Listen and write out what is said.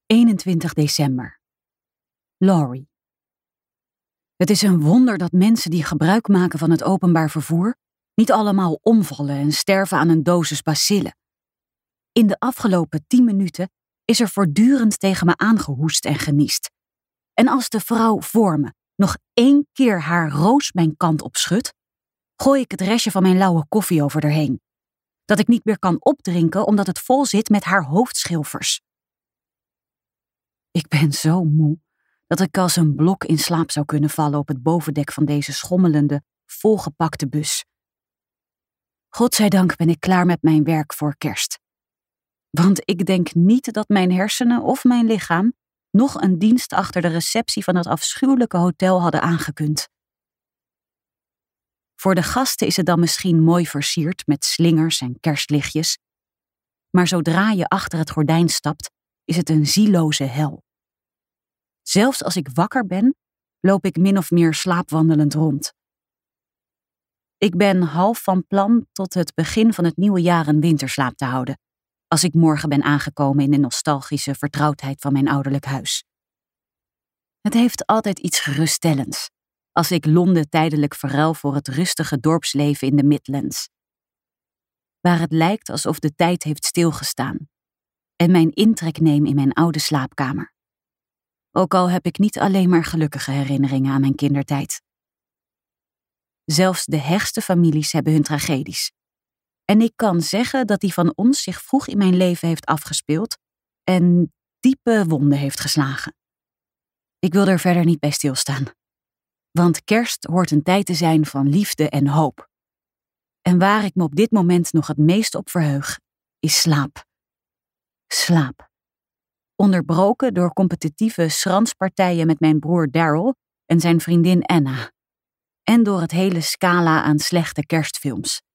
21 december. Laurie. Het is een wonder dat mensen die gebruik maken van het openbaar vervoer niet allemaal omvallen en sterven aan een dosis bacillen. In de afgelopen 10 minuten is er voortdurend tegen me aangehoest en geniest. En als de vrouw voor me nog 1 keer haar roos mijn kant op schudt, gooi ik het restje van mijn lauwe koffie over erheen. Dat ik niet meer kan opdrinken omdat het vol zit met haar hoofdschilfers. Ik ben zo moe dat ik als een blok in slaap zou kunnen vallen op het bovendek van deze schommelende, volgepakte bus. Godzijdank ben ik klaar met mijn werk voor kerst. Want ik denk niet dat mijn hersenen of mijn lichaam nog een dienst achter de receptie van dat afschuwelijke hotel hadden aangekund. Voor de gasten is het dan misschien mooi versierd met slingers en kerstlichtjes, maar zodra je achter het gordijn stapt, is het een zieloze hel. Zelfs als ik wakker ben, loop ik min of meer slaapwandelend rond. Ik ben half van plan tot het begin van het nieuwe jaar een winterslaap te houden, als ik morgen ben aangekomen in de nostalgische vertrouwdheid van mijn ouderlijk huis. Het heeft altijd iets geruststellends, als ik Londen tijdelijk verruil voor het rustige dorpsleven in de Midlands, waar het lijkt alsof de tijd heeft stilgestaan, en mijn intrek neem in mijn oude slaapkamer. Ook al heb ik niet alleen maar gelukkige herinneringen aan mijn kindertijd. Zelfs de hechtste families hebben hun tragedies. En ik kan zeggen dat die van ons zich vroeg in mijn leven heeft afgespeeld en diepe wonden heeft geslagen. Ik wil er verder niet bij stilstaan. Want kerst hoort een tijd te zijn van liefde en hoop. En waar ik me op dit moment nog het meest op verheug, is slaap. Slaap. Onderbroken door competitieve schranspartijen met mijn broer Daryl en zijn vriendin Anna. En door het hele scala aan slechte kerstfilms.